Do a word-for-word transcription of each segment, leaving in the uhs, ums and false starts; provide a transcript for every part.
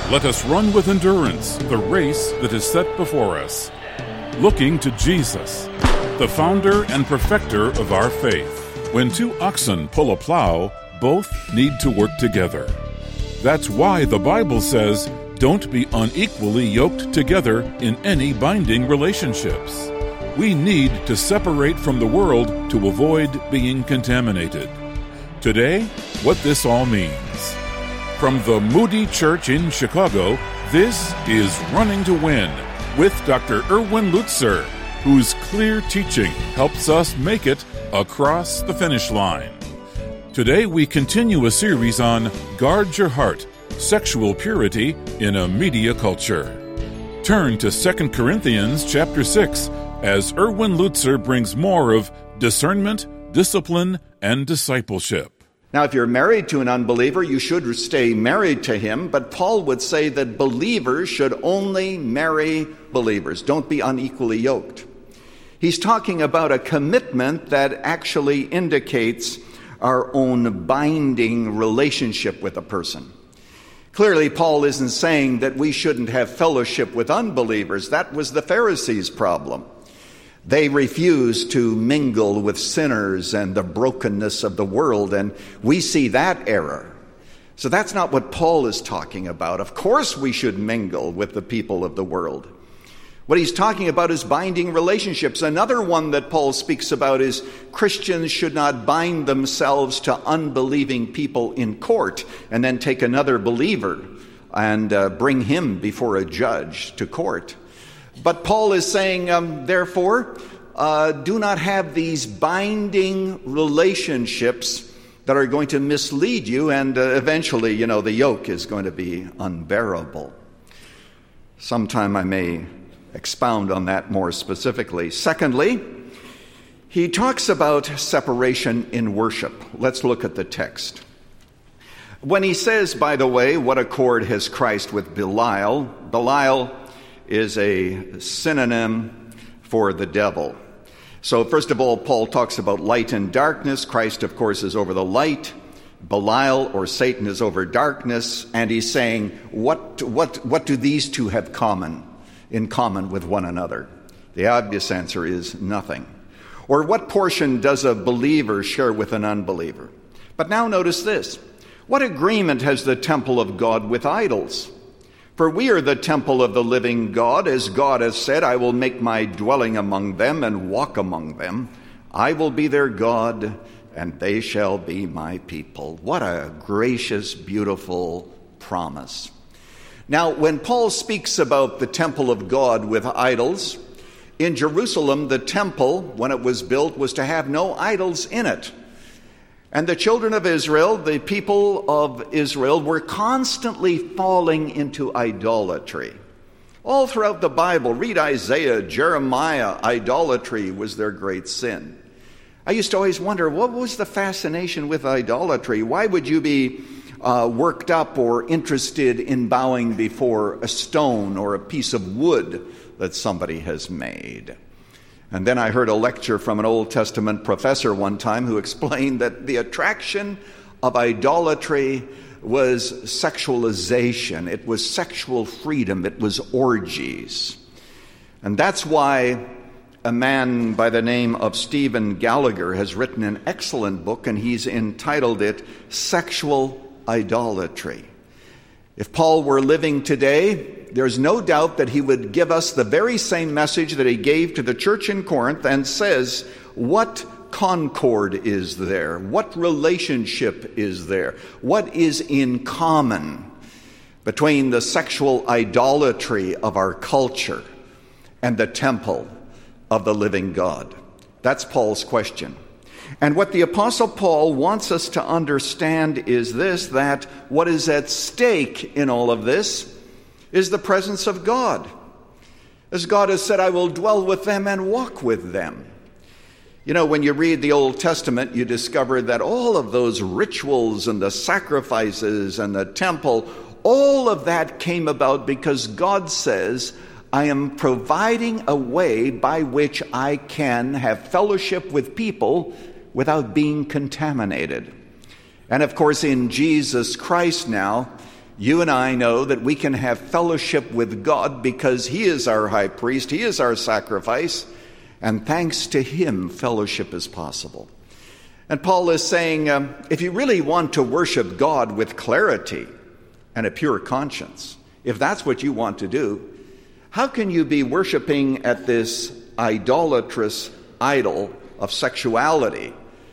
Let us run with endurance the race that is set before us, looking to Jesus, the founder and perfecter of our faith. When two oxen pull a plow, both need to work together. That's why the Bible says, don't be unequally yoked together in any binding relationships. We need to separate from the world to avoid being contaminated. Today, what this all means. From the Moody Church in Chicago, this is Running to Win with Doctor Erwin Lutzer, whose clear teaching helps us make it across the finish line. Today we continue a series on Guard Your Heart, Sexual Purity in a Media Culture. Turn to Second Corinthians chapter six as Erwin Lutzer brings more of discernment, discipline, and discipleship. Now, if you're married to an unbeliever, you should stay married to him, but Paul would say that believers should only marry believers. Don't be unequally yoked. He's talking about a commitment that actually indicates our own binding relationship with a person. Clearly, Paul isn't saying that we shouldn't have fellowship with unbelievers. That was the Pharisees' problem. They refused to mingle with sinners and the brokenness of the world, and we see that error. So that's not what Paul is talking about. Of course we should mingle with the people of the world. What he's talking about is binding relationships. Another one that Paul speaks about is Christians should not bind themselves to unbelieving people in court and then take another believer and uh, bring him before a judge to court. But Paul is saying, um, therefore, uh, do not have these binding relationships that are going to mislead you, and uh, eventually, you know, the yoke is going to be unbearable. Sometime I may expound on that more specifically. Secondly, he talks about separation in worship. Let's look at the text. When he says, by the way, what accord has Christ with Belial? Belial is a synonym for the devil. So first of all, Paul talks about light and darkness. Christ, of course, is over the light. Belial, or Satan, is over darkness. And he's saying, what, what, what do these two have common, in common with one another? The obvious answer is nothing. Or what portion does a believer share with an unbeliever? But now notice this. What agreement has the temple of God with idols? For we are the temple of the living God, as God has said, I will make my dwelling among them and walk among them. I will be their God, and they shall be my people. What a gracious, beautiful promise. Now, when Paul speaks about the temple of God with idols, in Jerusalem, the temple, when it was built, was to have no idols in it. And the children of Israel, the people of Israel, were constantly falling into idolatry. All throughout the Bible, read Isaiah, Jeremiah, idolatry was their great sin. I used to always wonder, what was the fascination with idolatry? Why would you be uh, worked up or interested in bowing before a stone or a piece of wood that somebody has made? And then I heard a lecture from an Old Testament professor one time who explained that the attraction of idolatry was sexualization. It was sexual freedom. It was orgies. And that's why a man by the name of Stephen Gallagher has written an excellent book, and he's entitled it Sexual Idolatry. If Paul were living today, there's no doubt that he would give us the very same message that he gave to the church in Corinth and says, what concord is there? What relationship is there? What is in common between the sexual idolatry of our culture and the temple of the living God? That's Paul's question. And what the Apostle Paul wants us to understand is this, that what is at stake in all of this is the presence of God. As God has said, I will dwell with them and walk with them. You know, when you read the Old Testament, you discover that all of those rituals and the sacrifices and the temple, all of that came about because God says, I am providing a way by which I can have fellowship with people without being contaminated. And of course, in Jesus Christ now, You and I know that we can have fellowship with God because He is our high priest, He is our sacrifice, and thanks to Him, fellowship is possible. And Paul is saying, um, if you really want to worship God with clarity and a pure conscience, if that's what you want to do, how can you be worshiping at this idolatrous idol of sexuality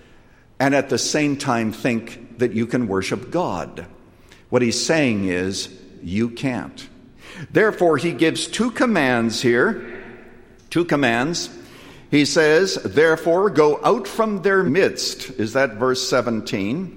and at the same time think that you can worship God? What he's saying is, you can't. Therefore, he gives two commands here. Two commands. He says, therefore, go out from their midst. Is that verse seventeen?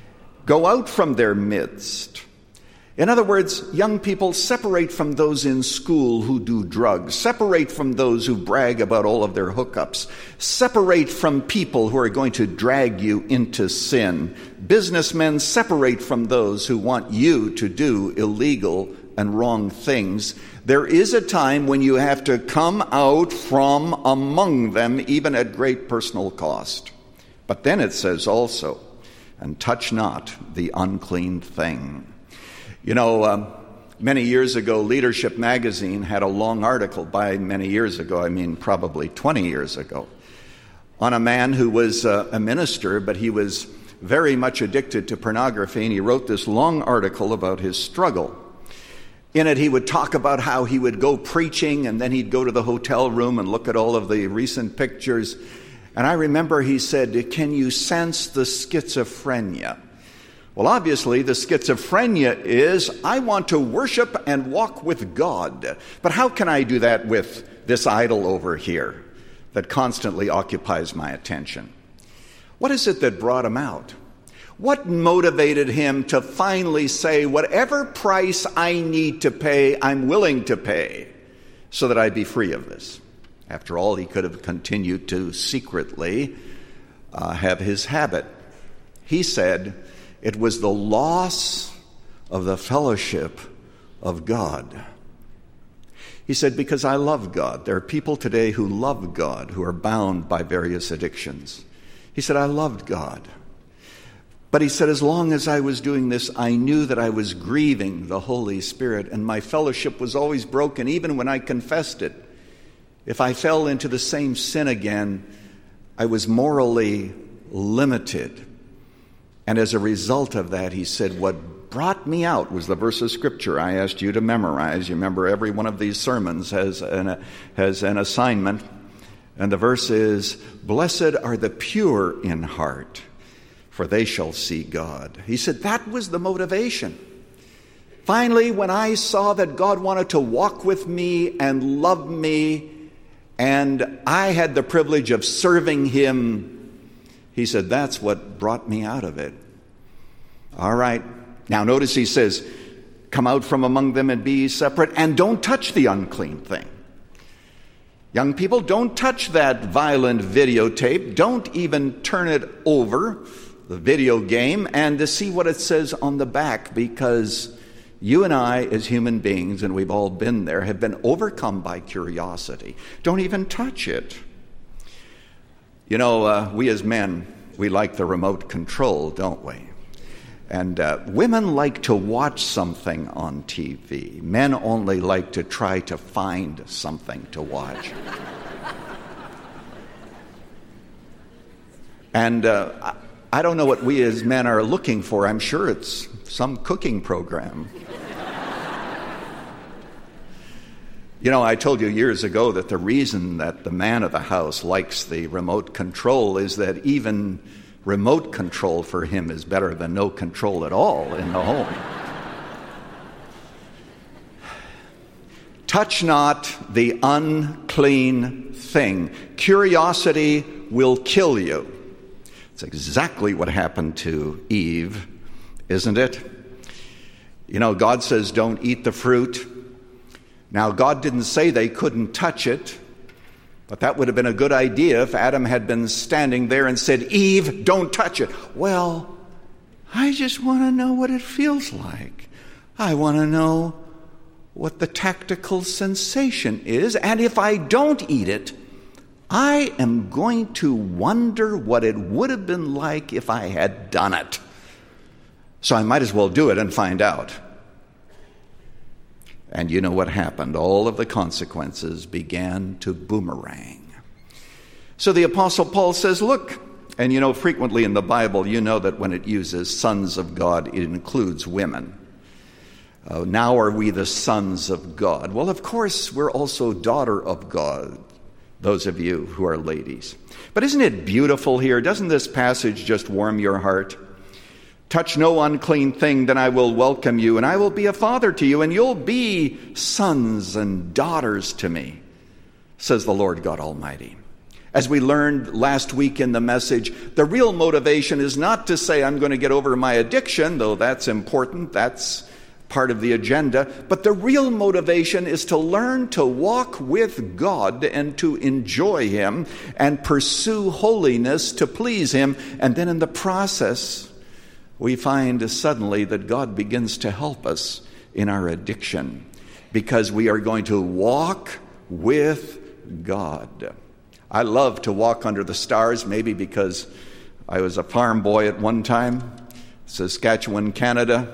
Go out from their midst. In other words, young people, separate from those in school who do drugs. Separate from those who brag about all of their hookups. Separate from people who are going to drag you into sin. Businessmen, separate from those who want you to do illegal and wrong things. There is a time when you have to come out from among them, even at great personal cost. But then it says also, and touch not the unclean thing. You know, um, many years ago, Leadership Magazine had a long article, by many years ago, I mean probably twenty years ago, on a man who was uh, a minister, but he was very much addicted to pornography, and he wrote this long article about his struggle. In it, he would talk about how he would go preaching, and then he'd go to the hotel room and look at all of the recent pictures. And I remember he said, can you sense the schizophrenia? Well, obviously, the schizophrenia is, I want to worship and walk with God. But how can I do that with this idol over here that constantly occupies my attention? What is it that brought him out? What motivated him to finally say, whatever price I need to pay, I'm willing to pay so that I be free of this? After all, he could have continued to secretly uh, have his habit. He said, it was the loss of the fellowship of God. He said, because I love God. There are people today who love God, who are bound by various addictions. He said, I loved God. But he said, as long as I was doing this, I knew that I was grieving the Holy Spirit, and my fellowship was always broken, even when I confessed it. If I fell into the same sin again, I was morally limited. And as a result of that, he said, what brought me out was the verse of Scripture I asked you to memorize. You remember every one of these sermons has an, has an assignment. And the verse is, blessed are the pure in heart, for they shall see God. He said that was the motivation. Finally, when I saw that God wanted to walk with me and love me, and I had the privilege of serving Him, he said, that's what brought me out of it. All right. Now notice he says, come out from among them and be separate, and don't touch the unclean thing. Young people, don't touch that violent videotape. Don't even turn it over, the video game, and to see what it says on the back, because you and I, as human beings, and we've all been there, have been overcome by curiosity. Don't even touch it. You know, uh, we as men, we like the remote control, don't we? And uh, women like to watch something on T V. Men only like to try to find something to watch. And uh, I, I don't know what we as men are looking for. I'm sure it's some cooking program. You know, I told you years ago that the reason that the man of the house likes the remote control is that even remote control for him is better than no control at all in the home. Touch not the unclean thing. Curiosity will kill you. It's exactly what happened to Eve, isn't it? You know, God says don't eat the fruit. Now, God didn't say they couldn't touch it, but that would have been a good idea if Adam had been standing there and said, Eve, don't touch it. Well, I just want to know what it feels like. I want to know what the tactical sensation is, and if I don't eat it, I am going to wonder what it would have been like if I had done it. So I might as well do it and find out. And you know what happened. All of the consequences began to boomerang. So the Apostle Paul says, look, and you know, frequently in the Bible, you know that when it uses sons of God, it includes women. Uh, now are we the sons of God? Well, of course, we're also daughter of God, those of you who are ladies. But isn't it beautiful here? Doesn't this passage just warm your heart? Touch no unclean thing, then I will welcome you, and I will be a father to you, and you'll be sons and daughters to me, says the Lord God Almighty. As we learned last week in the message, the real motivation is not to say I'm going to get over my addiction, though that's important, that's part of the agenda, but the real motivation is to learn to walk with God and to enjoy Him and pursue holiness to please Him. And then in the process, we find suddenly that God begins to help us in our addiction because we are going to walk with God. I love to walk under the stars, maybe because I was a farm boy at one time, Saskatchewan, Canada.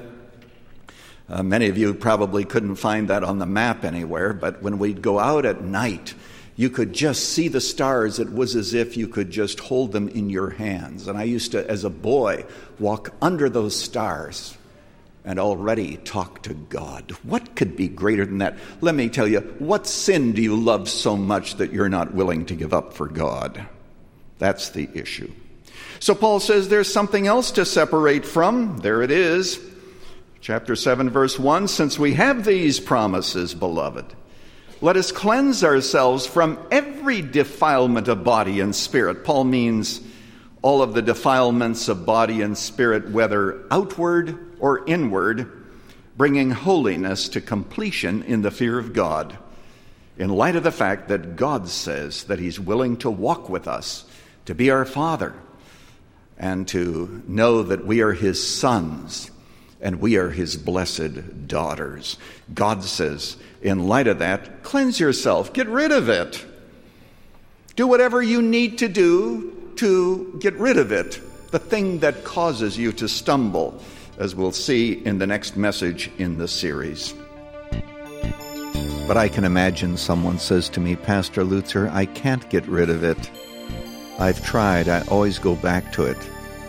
Uh, many of you probably couldn't find that on the map anywhere, but when we'd go out at night, you could just see the stars. It was as if you could just hold them in your hands. And I used to, as a boy, walk under those stars and already talk to God. What could be greater than that? Let me tell you, what sin do you love so much that you're not willing to give up for God? That's the issue. So Paul says there's something else to separate from. There it is. Chapter seven, verse one, since we have these promises, beloved, let us cleanse ourselves from every defilement of body and spirit. Paul means all of the defilements of body and spirit, whether outward or inward, bringing holiness to completion in the fear of God, in light of the fact that God says that He's willing to walk with us, to be our Father, and to know that we are His sons, and we are His blessed daughters. God says, in light of that, cleanse yourself, get rid of it. Do whatever you need to do to get rid of it, the thing that causes you to stumble, as we'll see in the next message in the series. But I can imagine someone says to me, Pastor Lutzer, I can't get rid of it. I've tried, I always go back to it.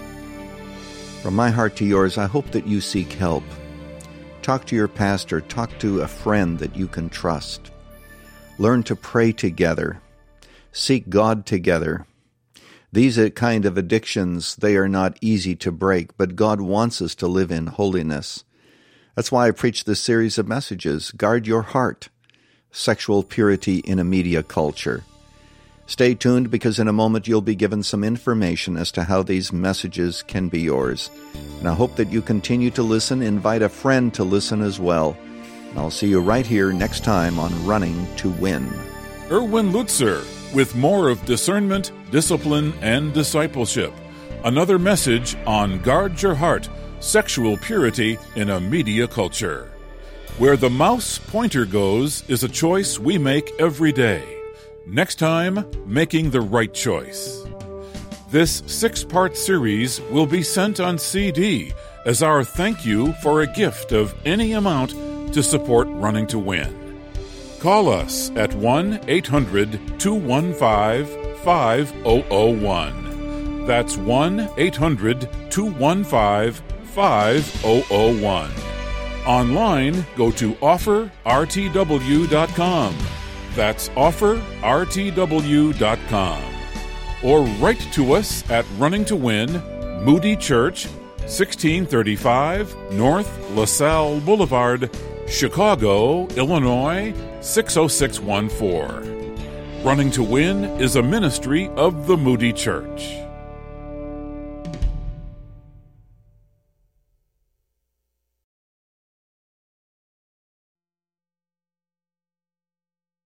From my heart to yours, I hope that you seek help. Talk to your pastor. Talk to a friend that you can trust. Learn to pray together. Seek God together. These kind of addictions, they are not easy to break, but God wants us to live in holiness. That's why I preach this series of messages. Guard your heart. Sexual purity in a media culture. Stay tuned, because in a moment you'll be given some information as to how these messages can be yours. And I hope that you continue to listen. Invite a friend to listen as well. And I'll see you right here next time on Running to Win. Erwin Lutzer with more of discernment, discipline, and discipleship. Another message on Guard Your Heart, Sexual Purity in a Media Culture. Where the mouse pointer goes is a choice we make every day. Next time, making the right choice. This six-part series will be sent on C D as our thank you for a gift of any amount to support Running to Win. Call us at one eight hundred two one five five zero zero one. That's one eight hundred two one five five zero zero one. Online, go to offer r t w dot com. That's offer r t w dot com. Or write to us at Running to Win, Moody Church, sixteen thirty-five North LaSalle Boulevard, Chicago, Illinois, six oh six one four. Running to Win is a ministry of the Moody Church.